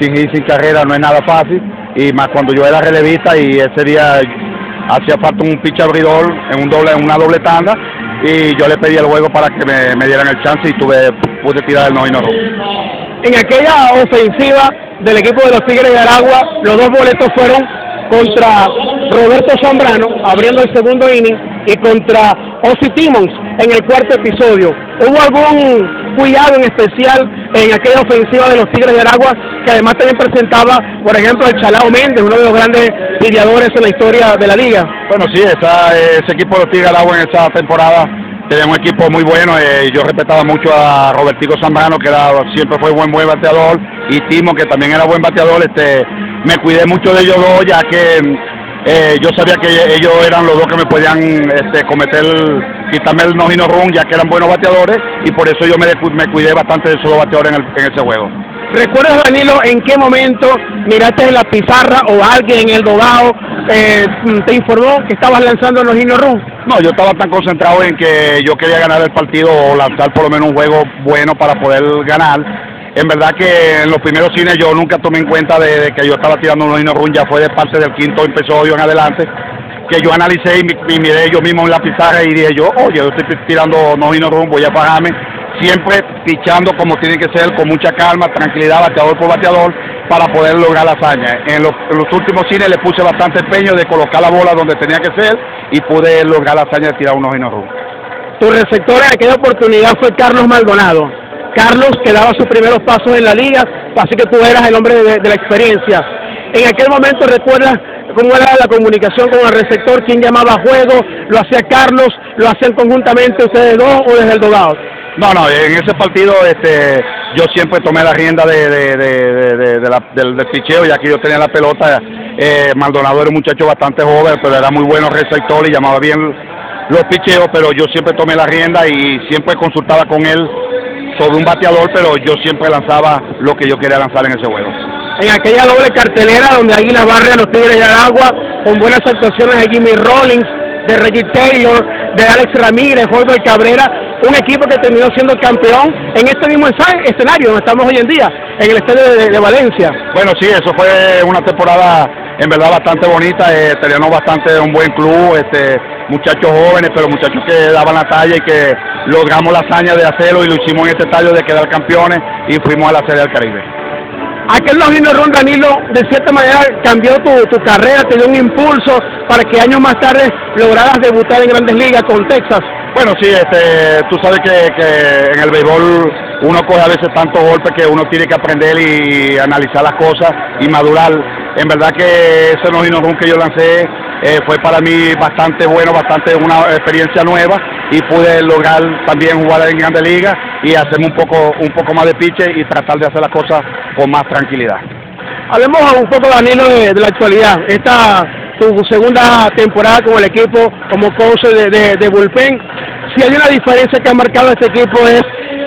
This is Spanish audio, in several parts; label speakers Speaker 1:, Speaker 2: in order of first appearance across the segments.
Speaker 1: sin ir sin carrera no es nada fácil, y más cuando yo era relevista y ese día hacía falta un pitch abridor en una doble tanda, y yo le pedí el juego para que me dieran el chance y pude tirar el noveno run.
Speaker 2: En aquella ofensiva del equipo de los Tigres de Aragua, los dos boletos fueron contra Roberto Zambrano, abriendo el segundo inning, y contra Ozzy Timmons en el cuarto episodio. ¿Hubo algún cuidado en especial en aquella ofensiva de los Tigres de Aragua, que además también presentaba, por ejemplo, el Chalao Méndez, uno de los grandes lidiadores en la historia de la liga?
Speaker 1: Bueno, sí, ese equipo de los Tigres de Aragua en esa temporada tenía un equipo muy bueno. Yo respetaba mucho a Robertico Zambrano, que siempre fue buen bateador, y Timo, que también era buen bateador. Me cuidé mucho de ellos dos, ya que yo sabía que ellos eran los dos que me podían quitarme el noveno run, ya que eran buenos bateadores, y por eso yo me cuidé bastante de esos dos bateadores en ese juego.
Speaker 2: ¿Recuerdas, Danilo, en qué momento miraste en la pizarra o alguien en el dogado te informó que estabas lanzando el noveno run?
Speaker 1: No, yo estaba tan concentrado en que yo quería ganar el partido o lanzar por lo menos un juego bueno para poder ganar. En verdad que en los primeros cines yo nunca tomé en cuenta de que yo estaba tirando un noveno run, ya fue de parte del quinto episodio en adelante, que yo analicé y miré yo mismo en la pizarra y dije yo, oye, yo estoy tirando noveno run, voy a fajarme, siempre pichando como tiene que ser, con mucha calma, tranquilidad, bateador por bateador, para poder lograr la hazaña. En los últimos cines le puse bastante empeño de colocar la bola donde tenía que ser y pude lograr la hazaña de tirar un noveno run.
Speaker 2: Tu receptor en aquella oportunidad fue Carlos Maldonado. Carlos, que daba sus primeros pasos en la liga, así que tú eras el hombre de la experiencia. En aquel momento, ¿recuerdas cómo era la comunicación con el receptor? ¿Quién llamaba a juego? ¿Lo hacía Carlos? ¿Lo hacían conjuntamente ustedes dos o desde el dogado?
Speaker 1: No, en ese partido yo siempre tomé la rienda del picheo, ya que yo tenía la pelota. Maldonado era un muchacho bastante joven, pero era muy bueno receptor y llamaba bien los picheos, pero yo siempre tomé la rienda y siempre consultaba con él sobre un bateador, pero yo siempre lanzaba lo que yo quería lanzar en ese juego.
Speaker 2: En aquella doble cartelera donde Águila barre a los Tigres de Aragua, con buenas actuaciones de Jimmy Rollins, de Reggie Taylor, de Alex Ramírez, Jorge Cabrera, un equipo que terminó siendo campeón en este mismo escenario donde estamos hoy en día, en el estadio de Valencia.
Speaker 1: Bueno, sí, eso fue una temporada en verdad bastante bonita, teníamos bastante un buen club, muchachos jóvenes, pero muchachos que daban la talla y que logramos la hazaña de hacerlo y lo hicimos en este estadio de quedar campeones y fuimos a la Serie del Caribe.
Speaker 2: Aquel noveno run, Danilo, de cierta manera cambió tu carrera, te dio un impulso para que años más tarde lograras debutar en Grandes Ligas con Texas.
Speaker 1: Bueno, sí, tú sabes que en el béisbol uno coge a veces tantos golpes que uno tiene que aprender y analizar las cosas y madurar. En verdad que ese noveno run que yo lancé fue para mí bastante bueno, bastante una experiencia nueva, y pude lograr también jugar en Grandes Ligas y hacerme un poco más de pitcher y tratar de hacer las cosas con más tranquilidad.
Speaker 2: Hablemos un poco, Danilo, de la actualidad. Tu segunda temporada con el equipo como coach de bullpen. Si hay una diferencia que ha marcado este equipo es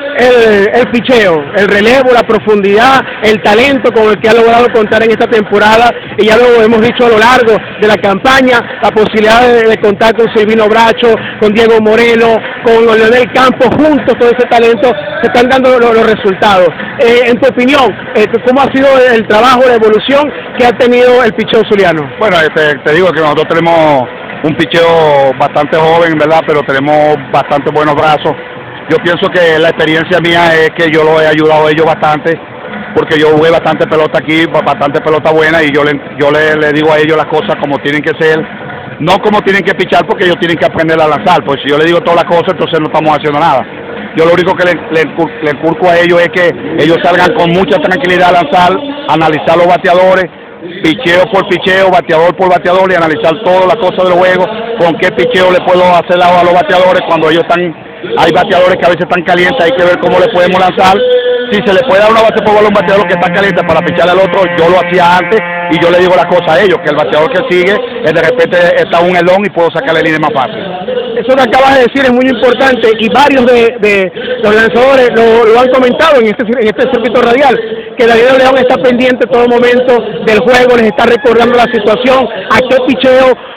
Speaker 2: el picheo, el relevo, la profundidad, el talento con el que ha logrado contar en esta temporada, y ya lo hemos dicho a lo largo de la campaña, la posibilidad de contar con Silvino Bracho, con Diego Moreno, con Leonel Campos, juntos todo ese talento, se están dando los resultados. En tu opinión, ¿cómo ha sido el trabajo, la evolución que ha tenido el picheo zuliano?
Speaker 1: Bueno, te digo que nosotros tenemos un picheo bastante joven, ¿verdad? Pero tenemos bastante buenos brazos. Yo pienso que la experiencia mía es que yo los he ayudado a ellos bastante, porque yo jugué bastante pelota aquí, bastante pelota buena, y yo le digo a ellos las cosas como tienen que ser, no como tienen que pichar, porque ellos tienen que aprender a lanzar. Pues si yo le digo todas las cosas, entonces no estamos haciendo nada. Yo lo único que le inculco a ellos es que ellos salgan con mucha tranquilidad a lanzar, analizar los bateadores, picheo por picheo, bateador por bateador, y analizar todas las cosas del juego, con qué picheo le puedo hacer a los bateadores cuando ellos están. Hay bateadores que a veces están calientes, hay que ver cómo le podemos lanzar. Si se le puede dar una base por bola a un bateador que está caliente para picharle al otro, yo lo hacía antes, y yo le digo la cosa a ellos, que el bateador que sigue, de repente está un elón y puedo sacarle línea más fácil.
Speaker 2: Eso que acabas de decir es muy importante, y varios de los lanzadores lo han comentado en este circuito radial, que David León está pendiente todo momento del juego, les está recordando la situación, a qué picheo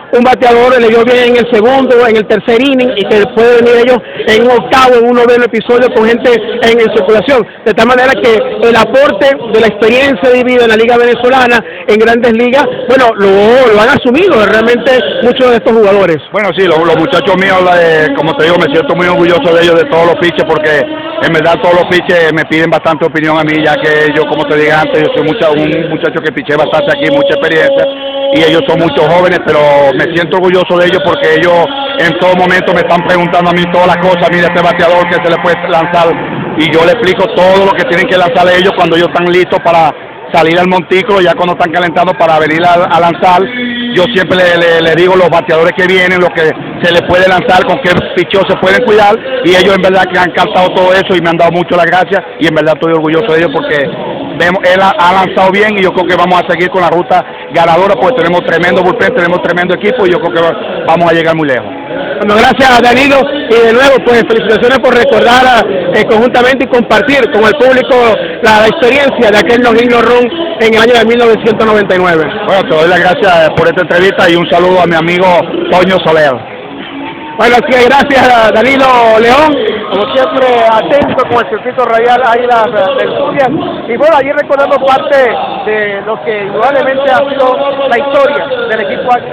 Speaker 2: un bateador leyó bien en el segundo, en el tercer inning, y que puede venir ellos en un octavo, en un noveno episodio con gente en circulación. De tal manera que el aporte de la experiencia vivida en la Liga Venezolana, en Grandes Ligas, bueno, lo han asumido realmente muchos de estos jugadores.
Speaker 1: Bueno, sí, los muchachos míos, como te digo, me siento muy orgulloso de ellos, de todos los pitches, porque en verdad todos los pitches me piden bastante opinión a mí, ya que yo, como te dije antes, yo soy un muchacho que piché bastante aquí, mucha experiencia, y ellos son muchos jóvenes, pero me siento orgulloso de ellos porque ellos en todo momento me están preguntando a mí todas las cosas, mira este bateador que se le puede lanzar, y yo les explico todo lo que tienen que lanzar ellos cuando ellos están listos para salir al montículo, ya cuando están calentando para venir a lanzar. Yo siempre le digo los bateadores que vienen, lo que se les puede lanzar, con qué picheo se pueden cuidar, y ellos en verdad que han captado todo eso y me han dado mucho las gracias, y en verdad estoy orgulloso de ellos porque él ha lanzado bien, y yo creo que vamos a seguir con la ruta ganadora, porque tenemos tremendo bullpen, tenemos tremendo equipo, y yo creo que vamos a llegar muy lejos.
Speaker 2: Bueno, gracias Danilo, y de nuevo pues felicitaciones por recordar conjuntamente y compartir con el público la experiencia de aquel no-hit run en el año de 1999.
Speaker 1: Bueno, te doy las gracias por esta entrevista y un saludo a mi amigo Toño Soler.
Speaker 2: Bueno, así es, gracias Danilo León, como siempre atento con el circuito radial Águilas del Zulia, y bueno, allí recordando parte de lo que indudablemente ha sido la historia del equipo